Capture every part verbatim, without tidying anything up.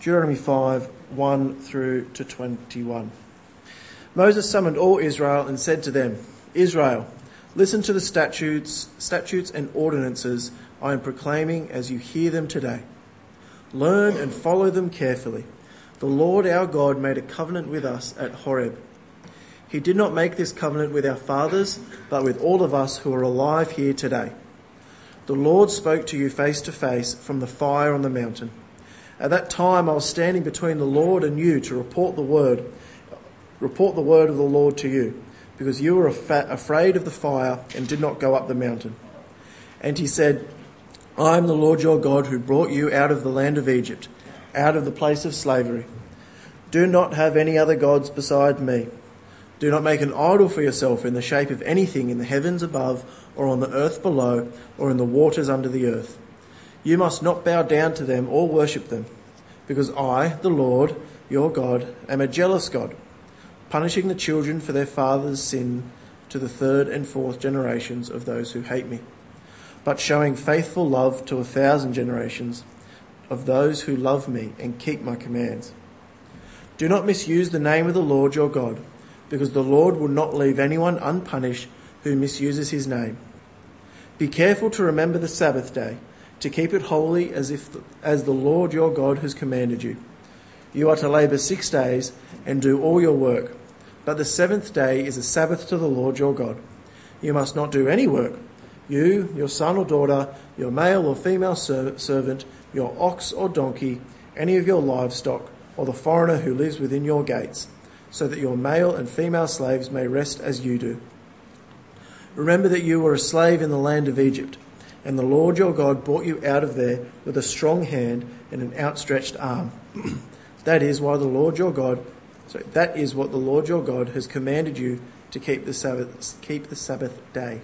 Deuteronomy five, one through to twenty-one. Moses summoned all Israel and said to them, Israel, listen to the statutes, statutes and ordinances I am proclaiming as you hear them today. Learn and follow them carefully. The Lord our God made a covenant with us at Horeb. He did not make this covenant with our fathers, but with all of us who are alive here today. The Lord spoke to you face to face from the fire on the mountain. At that time I was standing between the Lord and you to report the word, report the word of the Lord to you, because you were af- afraid of the fire and did not go up the mountain. And he said, I am the Lord your God who brought you out of the land of Egypt, out of the place of slavery. Do not have any other gods beside me. Do not make an idol for yourself in the shape of anything in the heavens above or on the earth below or in the waters under the earth. You must not bow down to them or worship them, because I, the Lord, your God, am a jealous God, punishing the children for their father's sin to the third and fourth generations of those who hate me, but showing faithful love to a thousand generations of those who love me and keep my commands. Do not misuse the name of the Lord your God, because the Lord will not leave anyone unpunished who misuses his name. Be careful to remember the Sabbath day, to keep it holy as if the, as the Lord your God has commanded you. You are to labour six days and do all your work, but the seventh day is a Sabbath to the Lord your God. You must not do any work. You, your son or daughter, your male or female ser- servant, your ox or donkey, any of your livestock, or the foreigner who lives within your gates, so that your male and female slaves may rest as you do. Remember that you were a slave in the land of Egypt, and the Lord your God brought you out of there with a strong hand and an outstretched arm. That is why the Lord your God, sorry, that is what the Lord your God has commanded you to keep the Sabbath, keep the Sabbath day.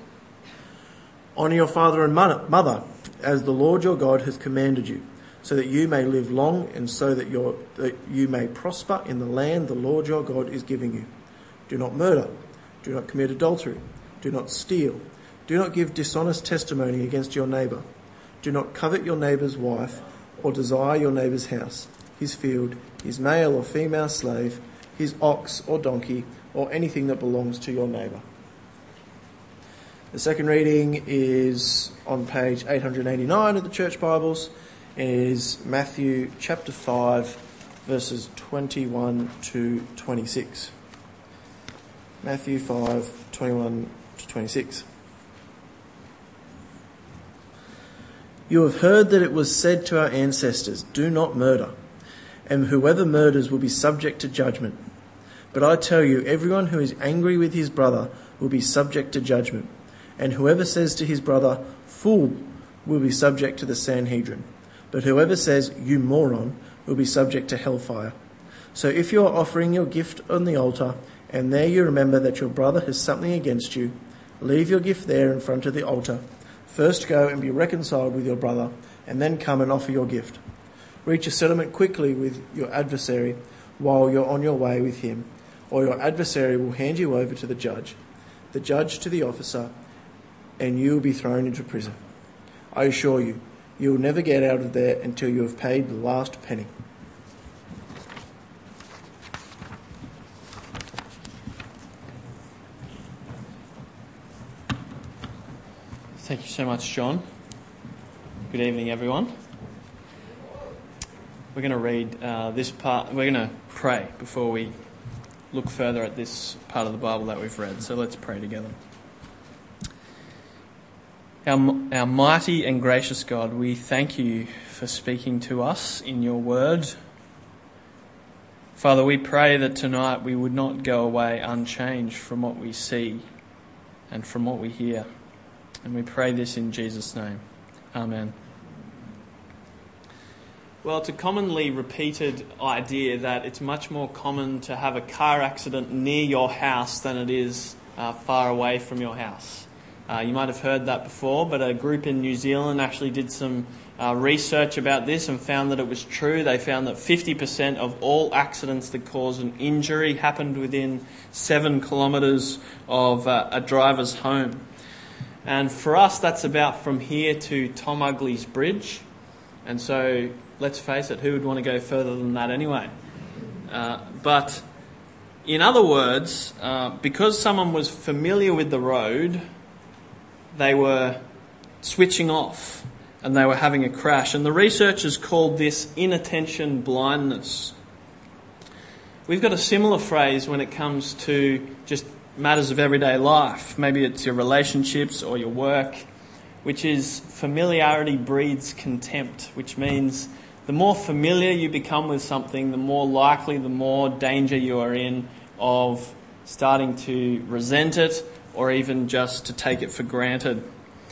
Honour your father and mother, as the Lord your God has commanded you, so that you may live long and so that, your, that you may prosper in the land the Lord your God is giving you. Do not murder. Do not commit adultery. Do not steal. Do not give dishonest testimony against your neighbour. Do not covet your neighbour's wife or desire your neighbour's house, his field, his male or female slave, his ox or donkey, or anything that belongs to your neighbour. The second reading is on page eight eighty-nine of the Church Bibles. It is Matthew chapter five, verses twenty-one to twenty-six. Matthew five, twenty-one to twenty-six. You have heard that it was said to our ancestors, do not murder, and whoever murders will be subject to judgment. But I tell you, everyone who is angry with his brother will be subject to judgment, and whoever says to his brother, fool, will be subject to the Sanhedrin. But whoever says, you moron, will be subject to hellfire. So if you are offering your gift on the altar, and there you remember that your brother has something against you, leave your gift there in front of the altar. First go and be reconciled with your brother, and then come and offer your gift. Reach a settlement quickly with your adversary while you're on your way with him, or your adversary will hand you over to the judge, the judge to the officer, and you will be thrown into prison. I assure you, you will never get out of there until you have paid the last penny. Thank you so much, John. Good evening, everyone. We're going to read uh, this part. We're going to pray before we look further at this part of the Bible that we've read. So let's pray together. Our, our mighty and gracious God, we thank you for speaking to us in your word. Father, we pray that tonight we would not go away unchanged from what we see and from what we hear. And we pray this in Jesus' name. Amen. Well, it's a commonly repeated idea that it's much more common to have a car accident near your house than it is uh, far away from your house. Uh, you might have heard that before, but a group in New Zealand actually did some uh, research about this and found that it was true. They found that fifty percent of all accidents that cause an injury happened within seven kilometres of uh, a driver's home. And for us, that's about from here to Tom Ugley's Bridge. And so let's face it, who would want to go further than that anyway? Uh, but in other words, uh, because someone was familiar with the road, they were switching off and they were having a crash. And the researchers called this inattention blindness. We've got a similar phrase when it comes to just matters of everyday life. Maybe it's your relationships or your work, which is familiarity breeds contempt, which means the more familiar you become with something, the more likely, the more danger you are in of starting to resent it or even just to take it for granted.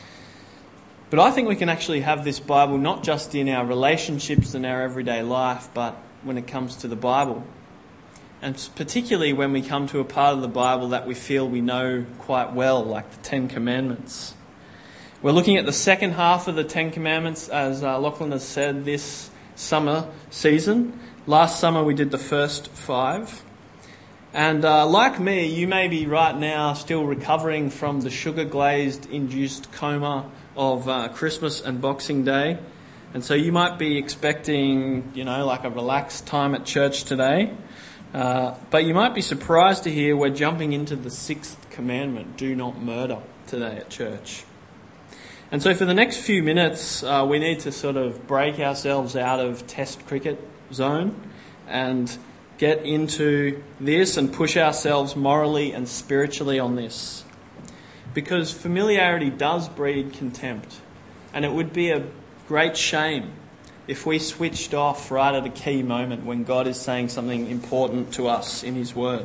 But I think we can actually have this Bible not just in our relationships and our everyday life, but when it comes to the Bible. And particularly when we come to a part of the Bible that we feel we know quite well, like the Ten Commandments. We're looking at the second half of the Ten Commandments, as uh, Lachlan has said, this summer season. Last summer we did the first five. And uh, like me, you may be right now still recovering from the sugar-glazed induced coma of uh, Christmas and Boxing Day. And so you might be expecting, you know, like a relaxed time at church today. Uh, but you might be surprised to hear we're jumping into the sixth commandment, do not murder, today at church. And so for the next few minutes, uh, we need to sort of break ourselves out of test cricket zone and get into this and push ourselves morally and spiritually on this. Because familiarity does breed contempt. And it would be a great shame if we switched off right at a key moment when God is saying something important to us in His Word.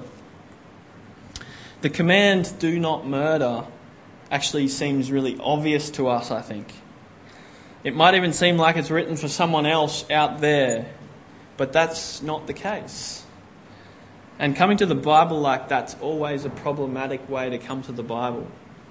The command, do not murder, actually seems really obvious to us, I think. It might even seem like it's written for someone else out there, but that's not the case. And coming to the Bible like that's always a problematic way to come to the Bible.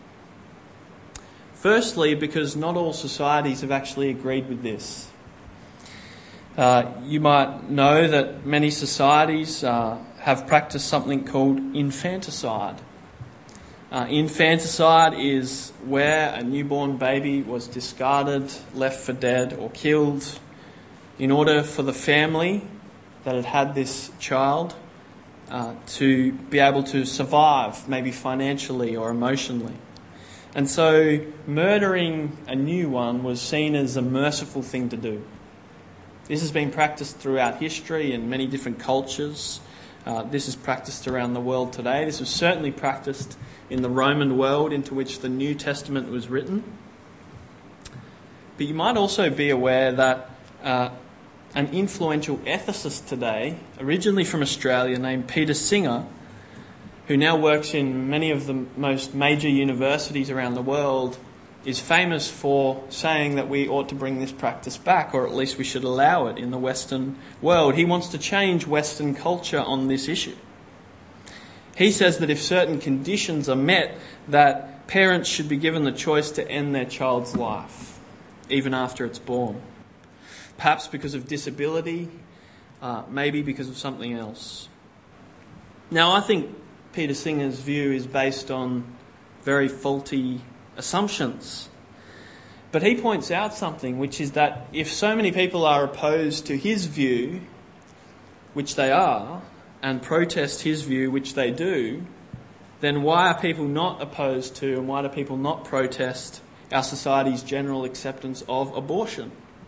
Firstly, because not all societies have actually agreed with this. Uh, you might know that many societies uh, have practiced something called infanticide. Uh, infanticide is where a newborn baby was discarded, left for dead or killed in order for the family that had had this child uh, to be able to survive, maybe financially or emotionally. And so murdering a new one was seen as a merciful thing to do. This has been practiced throughout history in many different cultures. Uh, this is practiced around the world today. This was certainly practiced in the Roman world into which the New Testament was written. But you might also be aware that uh, an influential ethicist today, originally from Australia, named Peter Singer, who now works in many of the most major universities around the world, is famous for saying that we ought to bring this practice back, or at least we should allow it in the Western world. He wants to change Western culture on this issue. He says that if certain conditions are met, that parents should be given the choice to end their child's life, even after it's born. Perhaps because of disability, uh, maybe because of something else. Now, I think Peter Singer's view is based on very faulty assumptions. But he points out something, which is that if so many people are opposed to his view, which they are, and protest his view, which they do, then why are people not opposed to and why do people not protest our society's general acceptance of abortion?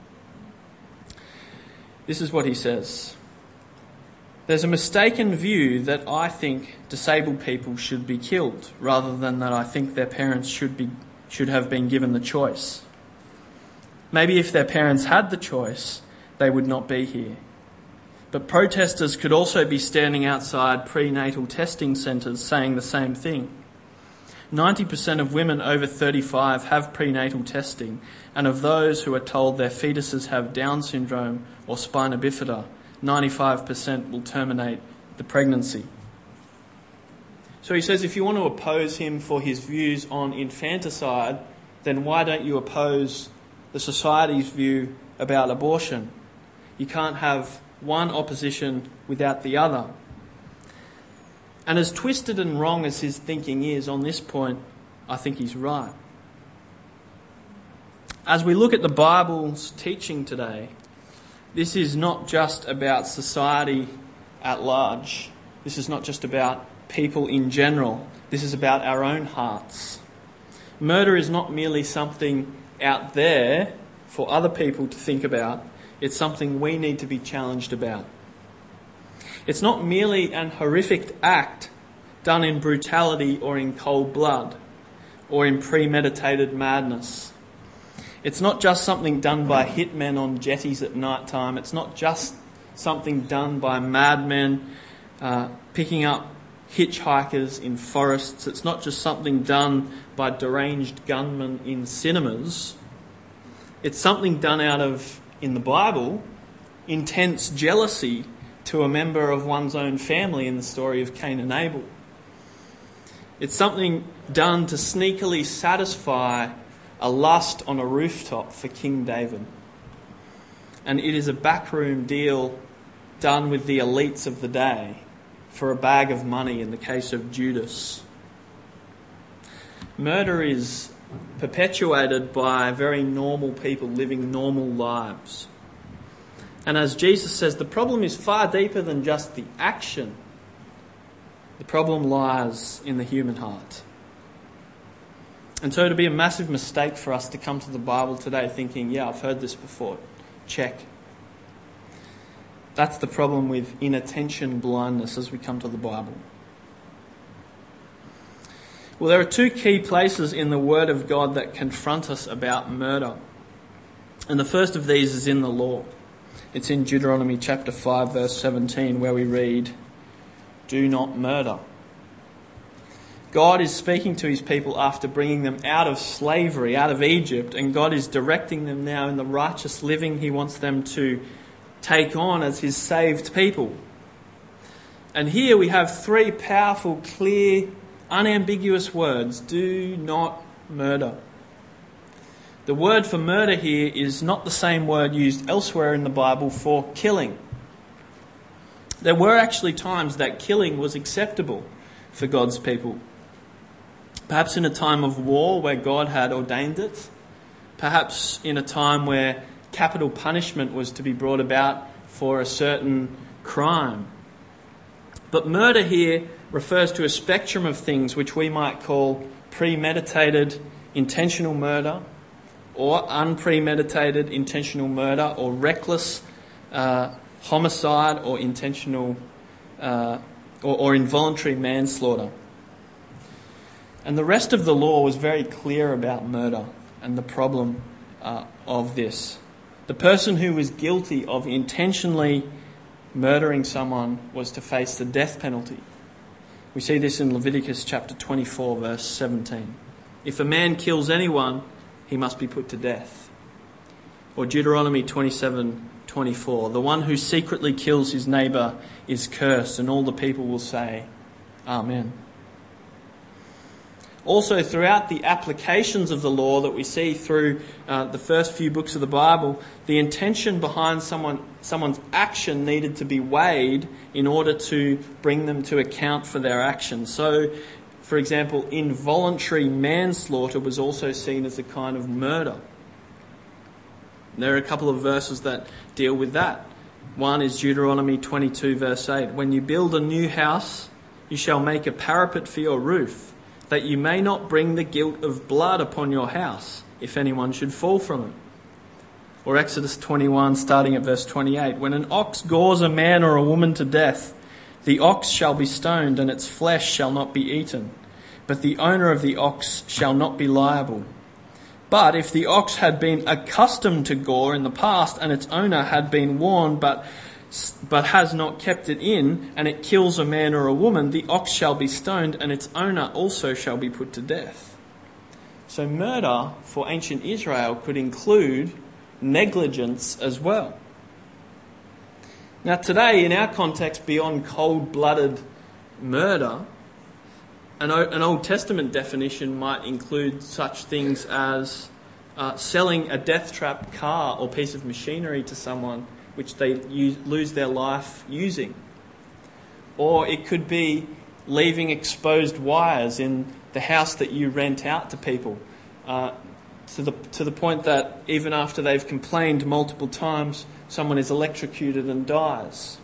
This is what he says. There's a mistaken view that I think disabled people should be killed, rather than that I think their parents should be should have been given the choice. Maybe if their parents had the choice, they would not be here. But protesters could also be standing outside prenatal testing centres saying the same thing. ninety percent of women over thirty-five have prenatal testing, and of those who are told their fetuses have Down syndrome or spina bifida, ninety-five percent will terminate the pregnancy. So he says if you want to oppose him for his views on infanticide, then why don't you oppose the society's view about abortion? You can't have one opposition without the other. And as twisted and wrong as his thinking is on this point, I think he's right. As we look at the Bible's teaching today, this is not just about society at large. This is not just about people in general. This is about our own hearts. Murder is not merely something out there for other people to think about. It's something we need to be challenged about. It's not merely an horrific act done in brutality or in cold blood or in premeditated madness. It's not just something done by hitmen on jetties at night time. It's not just something done by madmen uh, picking up hitchhikers in forests. It's not just something done by deranged gunmen in cinemas. It's something done out of, in the Bible, intense jealousy to a member of one's own family in the story of Cain and Abel. It's something done to sneakily satisfy a lust on a rooftop for King David. And it is a backroom deal done with the elites of the day for a bag of money in the case of Judas. Murder is perpetuated by very normal people living normal lives. And as Jesus says, the problem is far deeper than just the action. The problem lies in the human heart. And so it'd be a massive mistake for us to come to the Bible today thinking, yeah, I've heard this before. Check. That's the problem with inattention blindness as we come to the Bible. Well, there are two key places in the Word of God that confront us about murder. And the first of these is in the law. It's in Deuteronomy chapter five, verse seventeen, where we read, "Do not murder." God is speaking to his people after bringing them out of slavery, out of Egypt, and God is directing them now in the righteous living he wants them to take on as his saved people. And here we have three powerful, clear, unambiguous words: do not murder. The word for murder here is not the same word used elsewhere in the Bible for killing. There were actually times that killing was acceptable for God's people. Perhaps in a time of war where God had ordained it. Perhaps in a time where capital punishment was to be brought about for a certain crime. But murder here refers to a spectrum of things which we might call premeditated intentional murder, or unpremeditated intentional murder, or reckless uh, homicide, or intentional uh, or, or involuntary manslaughter. And the rest of the law was very clear about murder and the problem uh, of this. The person who was guilty of intentionally murdering someone was to face the death penalty. We see this in Leviticus chapter twenty-four, verse seventeen. If a man kills anyone, he must be put to death. Or Deuteronomy twenty-seven, twenty-four. The one who secretly kills his neighbour is cursed, and all the people will say, Amen. Also, throughout the applications of the law that we see through uh, the first few books of the Bible, the intention behind someone someone's action needed to be weighed in order to bring them to account for their actions. So, for example, involuntary manslaughter was also seen as a kind of murder. There are a couple of verses that deal with that. One is Deuteronomy twenty-two, verse eight. When you build a new house, you shall make a parapet for your roof, that you may not bring the guilt of blood upon your house, if anyone should fall from it. Or Exodus twenty-one, starting at verse twenty-eight. When an ox gores a man or a woman to death, the ox shall be stoned, and its flesh shall not be eaten. But the owner of the ox shall not be liable. But if the ox had been accustomed to gore in the past, and its owner had been warned, but but has not kept it in, and it kills a man or a woman, the ox shall be stoned, and its owner also shall be put to death. So murder for ancient Israel could include negligence as well. Now today, in our context, beyond cold-blooded murder, an, an Old Testament definition might include such things as uh, selling a death trap car or piece of machinery to someone which they use, lose their life using. Or it could be leaving exposed wires in the house that you rent out to people uh, to the, to the point that even after they've complained multiple times, someone is electrocuted and dies.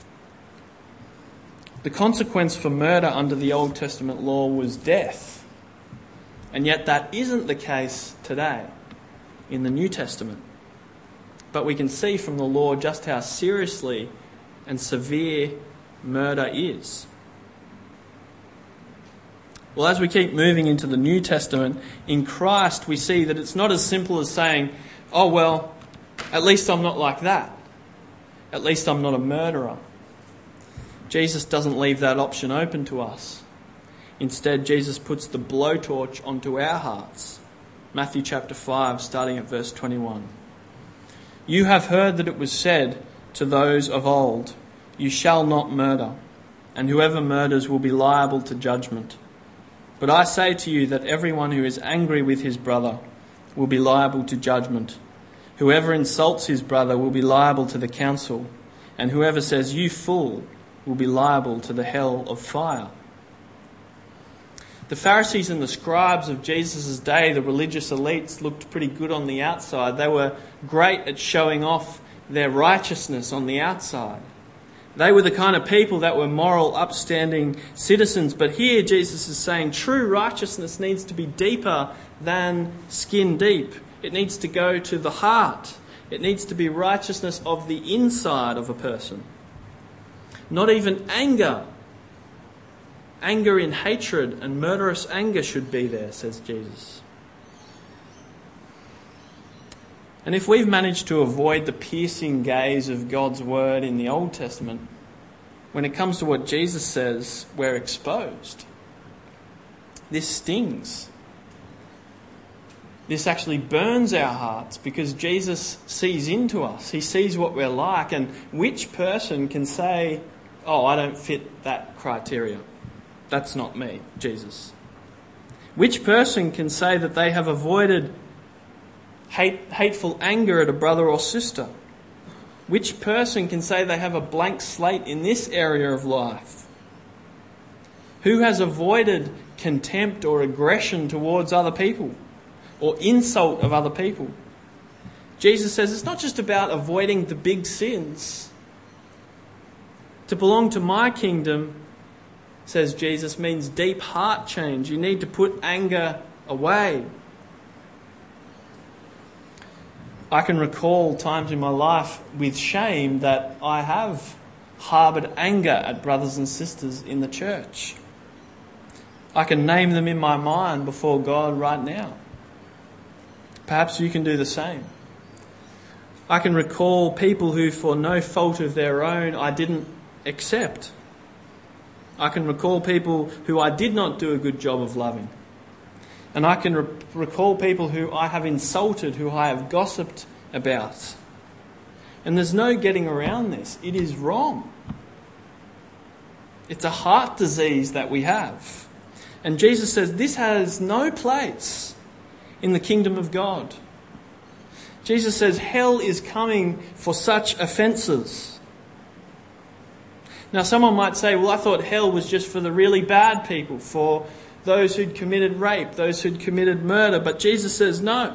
The consequence for murder under the Old Testament law was death. And yet that isn't the case today in the New Testament. But we can see from the law just how seriously and severe murder is. Well, as we keep moving into the New Testament, in Christ we see that it's not as simple as saying, oh well, at least I'm not like that. At least I'm not a murderer. Jesus doesn't leave that option open to us. Instead, Jesus puts the blowtorch onto our hearts. Matthew chapter five, starting at verse twenty-one. You have heard that it was said to those of old, you shall not murder, and whoever murders will be liable to judgment. But I say to you that everyone who is angry with his brother will be liable to judgment. Whoever insults his brother will be liable to the council, and whoever says, you fool, will be liable to the hell of fire. The Pharisees and the scribes of Jesus' day, the religious elites, looked pretty good on the outside. They were great at showing off their righteousness on the outside. They were the kind of people that were moral, upstanding citizens. But here Jesus is saying true righteousness needs to be deeper than skin deep. It needs to go to the heart. It needs to be righteousness of the inside of a person. Not even anger. Anger in hatred and murderous anger should be there, says Jesus. And if we've managed to avoid the piercing gaze of God's word in the Old Testament, when it comes to what Jesus says, we're exposed. This stings. This actually burns our hearts because Jesus sees into us. He sees what we're like. And which person can say, oh, I don't fit that criteria? That's not me, Jesus. Which person can say that they have avoided hate, hateful anger at a brother or sister? Which person can say they have a blank slate in this area of life? Who has avoided contempt or aggression towards other people or insult of other people? Jesus says it's not just about avoiding the big sins. To belong to my kingdom, says Jesus, means deep heart change. You need to put anger away. I can recall times in my life with shame that I have harboured anger at brothers and sisters in the church. I can name them in my mind before God right now. Perhaps you can do the same. I can recall people who, for no fault of their own, I didn't accept. I can recall people who I did not do a good job of loving. And I can re- recall people who I have insulted, who I have gossiped about. And there's no getting around this. It is wrong. It's a heart disease that we have. And Jesus says this has no place in the kingdom of God. Jesus says hell is coming for such offences. Now someone might say, well, I thought hell was just for the really bad people, for those who'd committed rape, those who'd committed murder. But Jesus says no.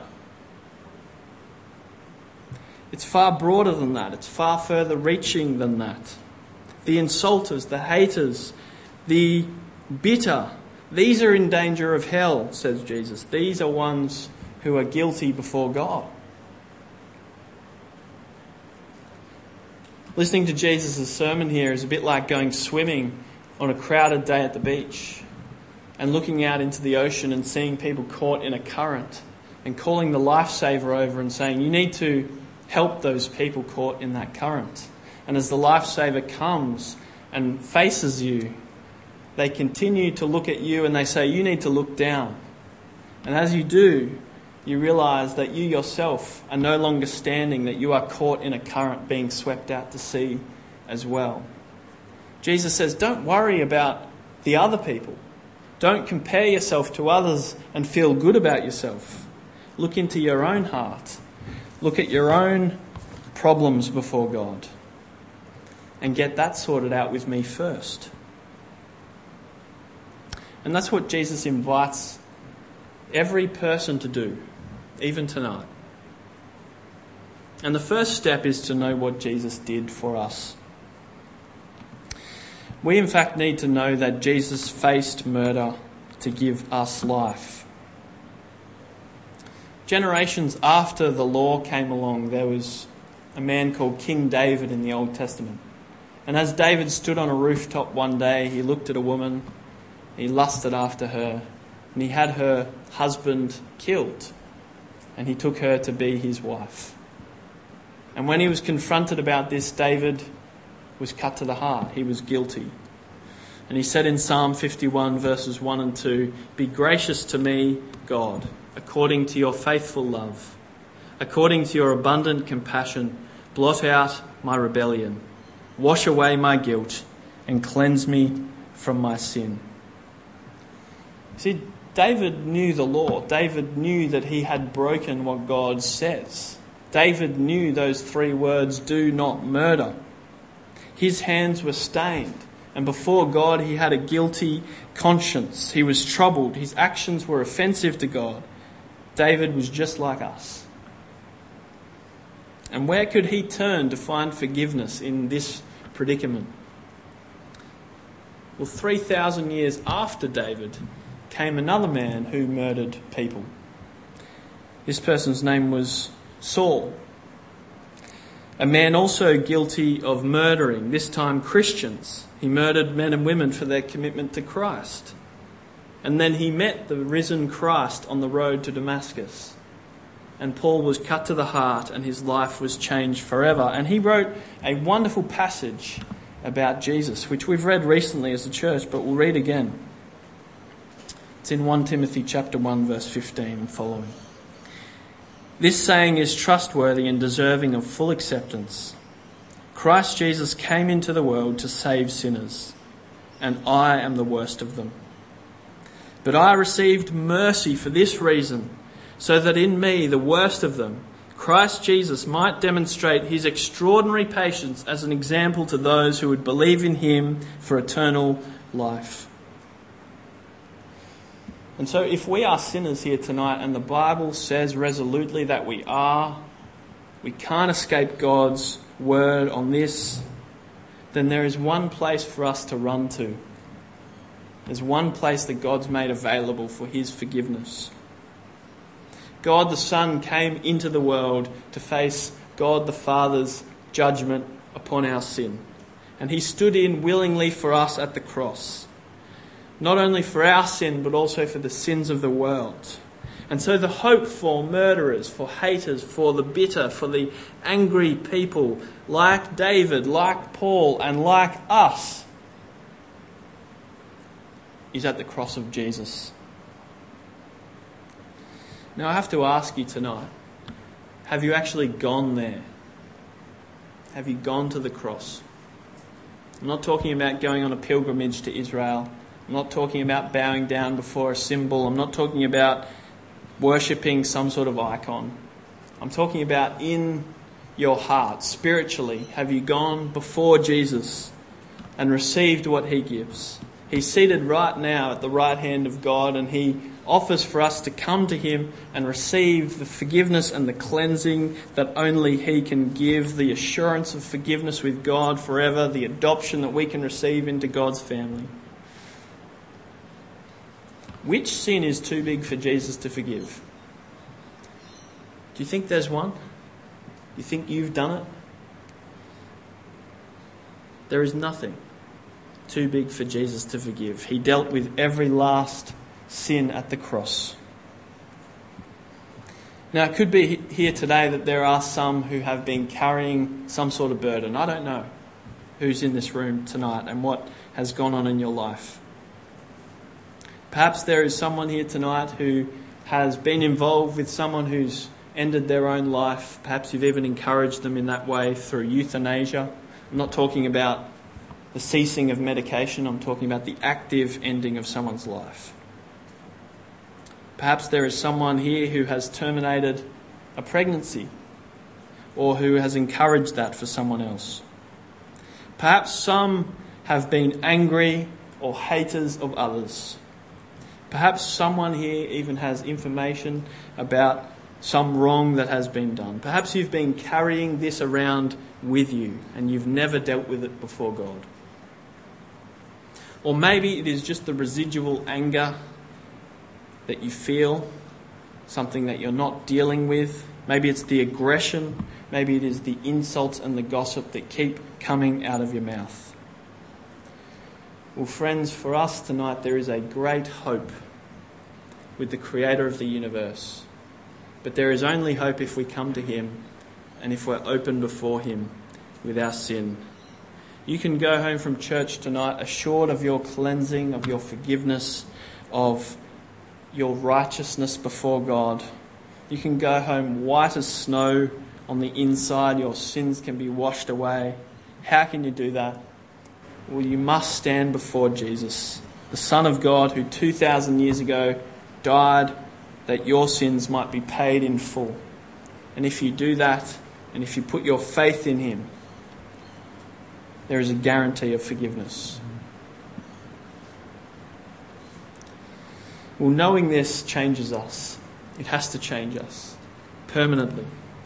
It's far broader than that. It's far further reaching than that. The insulters, the haters, the bitter, these are in danger of hell, says Jesus. These are ones who are guilty before God. Listening to Jesus' sermon here is a bit like going swimming on a crowded day at the beach and looking out into the ocean and seeing people caught in a current and calling the lifesaver over and saying, you need to help those people caught in that current. And as the lifesaver comes and faces you, they continue to look at you and they say, you need to look down. And as you do, you realise that you yourself are no longer standing, that you are caught in a current being swept out to sea as well. Jesus says, don't worry about the other people. Don't compare yourself to others and feel good about yourself. Look into your own heart. Look at your own problems before God and get that sorted out with me first. And that's what Jesus invites every person to do. even tonight. And the first step is to know what Jesus did for us. We in fact need to know that Jesus faced murder to give us life. Generations after the law came along, there was a man called King David in the Old Testament. And as David stood on a rooftop one day, he looked at a woman, he lusted after her, and he had her husband killed. And he took her to be his wife. And when he was confronted about this, David was cut to the heart. He was guilty. And he said in Psalm fifty-one, verses one and two, "Be gracious to me, God, according to your faithful love. According to your abundant compassion, blot out my rebellion. Wash away my guilt and cleanse me from my sin." See, David knew the law. David knew that he had broken what God says. David knew those three words, "do not murder." His hands were stained, and before God he had a guilty conscience. He was troubled. His actions were offensive to God. David was just like us. And where could he turn to find forgiveness in this predicament? Well, three thousand years after David came another man who murdered people. This person's name was Saul. A man also guilty of murdering, this time Christians. He murdered men and women for their commitment to Christ. And then he met the risen Christ on the road to Damascus. And Paul was cut to the heart and his life was changed forever. And he wrote a wonderful passage about Jesus, which we've read recently as a church, but we'll read again. It's in First Timothy chapter one, verse fifteen and following. "This saying is trustworthy and deserving of full acceptance. Christ Jesus came into the world to save sinners, and I am the worst of them. But I received mercy for this reason, so that in me, the worst of them, Christ Jesus might demonstrate his extraordinary patience as an example to those who would believe in him for eternal life." And so if we are sinners here tonight, and the Bible says resolutely that we are, we can't escape God's word on this, then there is one place for us to run to. There's one place that God's made available for his forgiveness. God the Son came into the world to face God the Father's judgment upon our sin. And he stood in willingly for us at the cross. Not only for our sin, but also for the sins of the world. And so the hope for murderers, for haters, for the bitter, for the angry people, like David, like Paul, and like us, is at the cross of Jesus. Now I have to ask you tonight, have you actually gone there? Have you gone to the cross? I'm not talking about going on a pilgrimage to Israel. I'm not talking about bowing down before a symbol. I'm not talking about worshipping some sort of icon. I'm talking about in your heart, spiritually. Have you gone before Jesus and received what he gives? He's seated right now at the right hand of God, and he offers for us to come to him and receive the forgiveness and the cleansing that only he can give, the assurance of forgiveness with God forever, the adoption that we can receive into God's family. Which sin is too big for Jesus to forgive? Do you think there's one? Do you think you've done it? There is nothing too big for Jesus to forgive. He dealt with every last sin at the cross. Now, it could be here today that there are some who have been carrying some sort of burden. I don't know who's in this room tonight and what has gone on in your life. Perhaps there is someone here tonight who has been involved with someone who's ended their own life. Perhaps you've even encouraged them in that way through euthanasia. I'm not talking about the ceasing of medication. I'm talking about the active ending of someone's life. Perhaps there is someone here who has terminated a pregnancy or who has encouraged that for someone else. Perhaps some have been angry or haters of others. Perhaps someone here even has information about some wrong that has been done. Perhaps you've been carrying this around with you and you've never dealt with it before God. Or maybe it is just the residual anger that you feel, something that you're not dealing with. Maybe it's the aggression. Maybe it is the insults and the gossip that keep coming out of your mouth. Well, friends, for us tonight there is a great hope with the Creator of the universe. But there is only hope if we come to Him and if we're open before Him with our sin. You can go home from church tonight assured of your cleansing, of your forgiveness, of your righteousness before God. You can go home white as snow on the inside. Your sins can be washed away. How can you do that? Well, you must stand before Jesus, the Son of God, who two thousand years ago died that your sins might be paid in full. And if you do that, and if you put your faith in Him, there is a guarantee of forgiveness. Well, knowing this changes us. It has to change us permanently.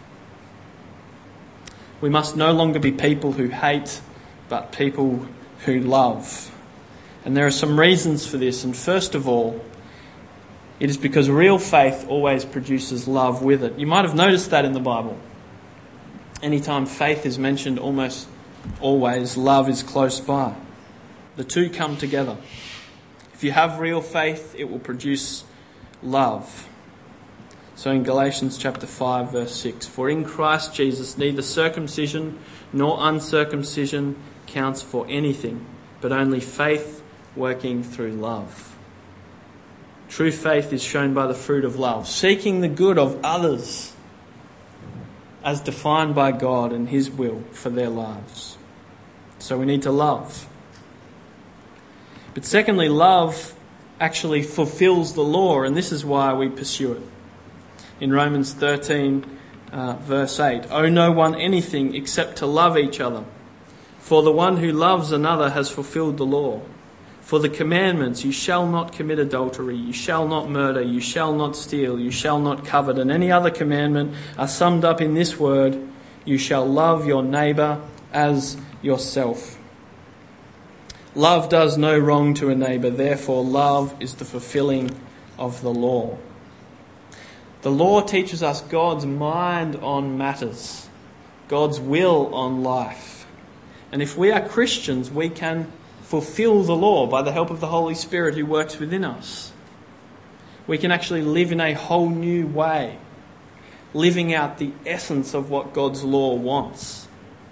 We must no longer be people who hate, but people who love. And there are some reasons for this. And first of all, it is because real faith always produces love with it. You might have noticed that in the Bible. Anytime faith is mentioned, almost always love is close by. The two come together. If you have real faith, it will produce love. So in Galatians chapter five, verse six, for in Christ Jesus neither circumcision nor uncircumcision counts for anything, but only faith working through love. True faith is shown by the fruit of love, seeking the good of others as defined by God and His will for their lives. So we need to love. But secondly, love actually fulfills the law, and this is why we pursue it. In Romans thirteen, uh, verse eight, owe no one anything except to love each other. For the one who loves another has fulfilled the law. For the commandments, you shall not commit adultery, you shall not murder, you shall not steal, you shall not covet, and any other commandment are summed up in this word, you shall love your neighbour as yourself. Love does no wrong to a neighbour, therefore love is the fulfilling of the law. The law teaches us God's mind on matters, God's will on life. And if we are Christians, we can fulfill the law by the help of the Holy Spirit who works within us. We can actually live in a whole new way, living out the essence of what God's law wants.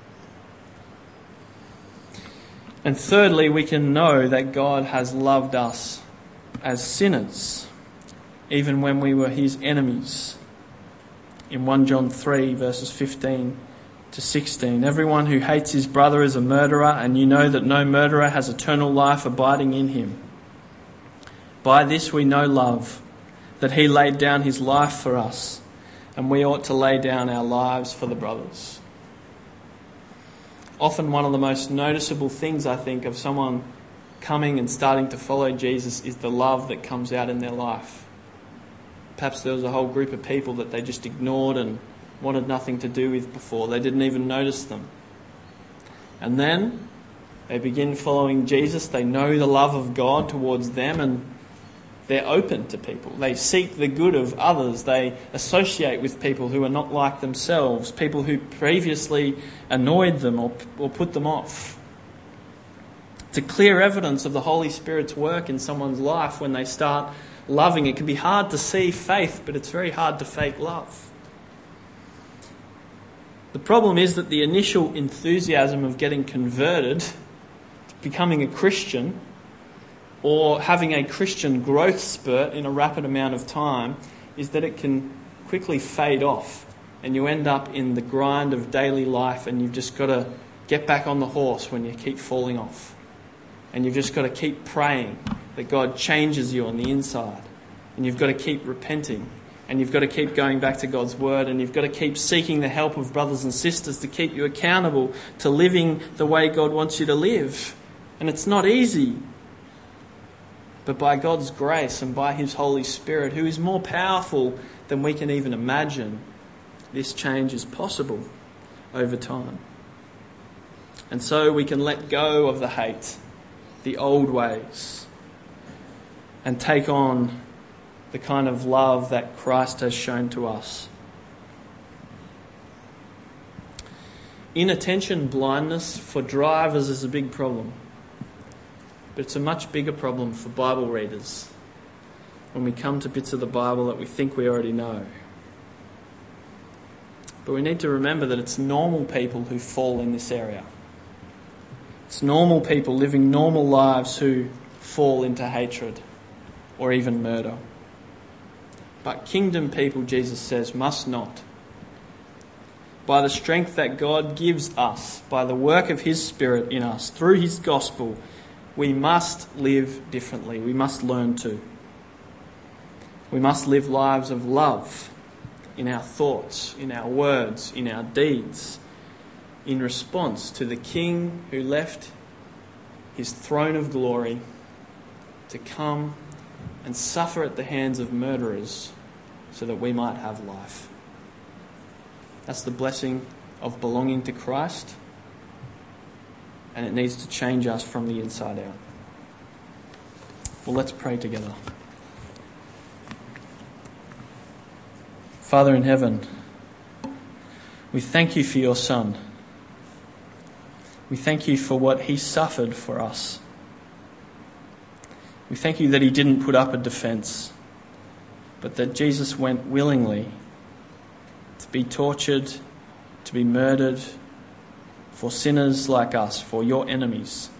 And thirdly, we can know that God has loved us as sinners, even when we were His enemies. In First John three, verses fifteen to sixteen, everyone who hates his brother is a murderer, and you know that no murderer has eternal life abiding in him. By this we know love, that He laid down His life for us, and we ought to lay down our lives for the brothers. Often one of the most noticeable things, I think, of someone coming and starting to follow Jesus is the love that comes out in their life. Perhaps there was a whole group of people that they just ignored and wanted nothing to do with before. They didn't even notice them. And then they begin following Jesus. They know the love of God towards them, and they're open to people. They seek the good of others. They associate with people who are not like themselves, people who previously annoyed them or, or put them off. It's a clear evidence of the Holy Spirit's work in someone's life when they start loving. It can be hard to see faith, but it's very hard to fake love. The problem is that the initial enthusiasm of getting converted, becoming a Christian, or having a Christian growth spurt in a rapid amount of time, is that it can quickly fade off and you end up in the grind of daily life, and you've just got to get back on the horse when you keep falling off. And you've just got to keep praying that God changes you on the inside. And you've got to keep repenting. And you've got to keep going back to God's Word. And you've got to keep seeking the help of brothers and sisters to keep you accountable to living the way God wants you to live. And it's not easy. But by God's grace and by His Holy Spirit, who is more powerful than we can even imagine, this change is possible over time. And so we can let go of the hate, the old ways, and take on the kind of love that Christ has shown to us. Inattention blindness for drivers is a big problem. But it's a much bigger problem for Bible readers when we come to bits of the Bible that we think we already know. But we need to remember that it's normal people who fall in this area. It's normal people living normal lives who fall into hatred or even murder. But kingdom people, Jesus says, must not. By the strength that God gives us, by the work of His Spirit in us, through His gospel, we must live differently. We must learn to. We must live lives of love in our thoughts, in our words, in our deeds, in response to the King who left His throne of glory to come and suffer at the hands of murderers so that we might have life. That's the blessing of belonging to Christ, and it needs to change us from the inside out. Well, let's pray together. Father in heaven, we thank You for Your Son. We thank You for what He suffered for us. We thank You that He didn't put up a defence, but that Jesus went willingly to be tortured, to be murdered for sinners like us, for Your enemies.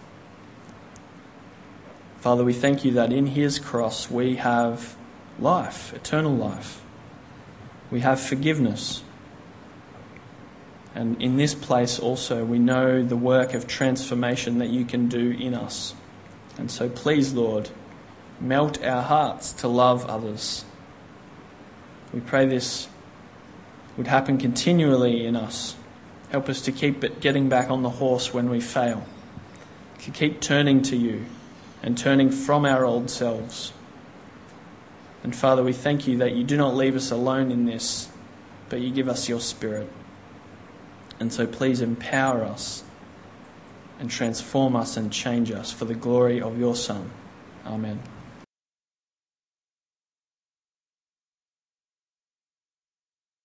Father, we thank You that in His cross we have life, eternal life. We have forgiveness. And in this place also we know the work of transformation that You can do in us. And so please, Lord, melt our hearts to love others. We pray this would happen continually in us. Help us to keep getting back on the horse when we fail, to keep turning to You and turning from our old selves. And Father, we thank You that You do not leave us alone in this, but You give us Your Spirit. And so please empower us and transform us and change us for the glory of Your Son. Amen.